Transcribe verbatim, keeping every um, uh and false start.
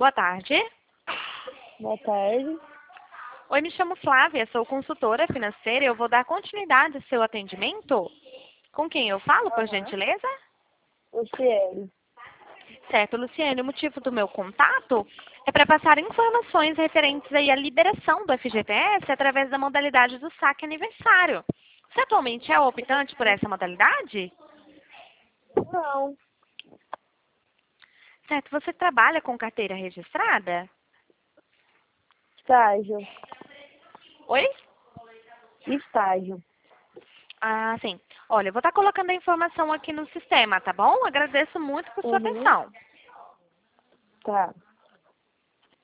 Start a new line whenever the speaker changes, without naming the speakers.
Boa tarde.
Boa tarde.
Oi, me chamo Flávia, sou consultora financeira e eu vou dar continuidade ao seu atendimento. Com quem eu falo, por
Aham.
gentileza?
Luciene.
Certo, Luciane, o motivo do meu contato é para passar informações referentes aí à liberação do F G T S através da modalidade do saque aniversário. Você atualmente é optante por essa modalidade?
Não.
Certo, você trabalha com carteira registrada?
Estágio.
Oi?
Estágio.
Ah, sim. Olha, eu vou estar colocando a informação aqui no sistema, tá bom? Agradeço muito por sua
Uhum.
atenção.
Tá.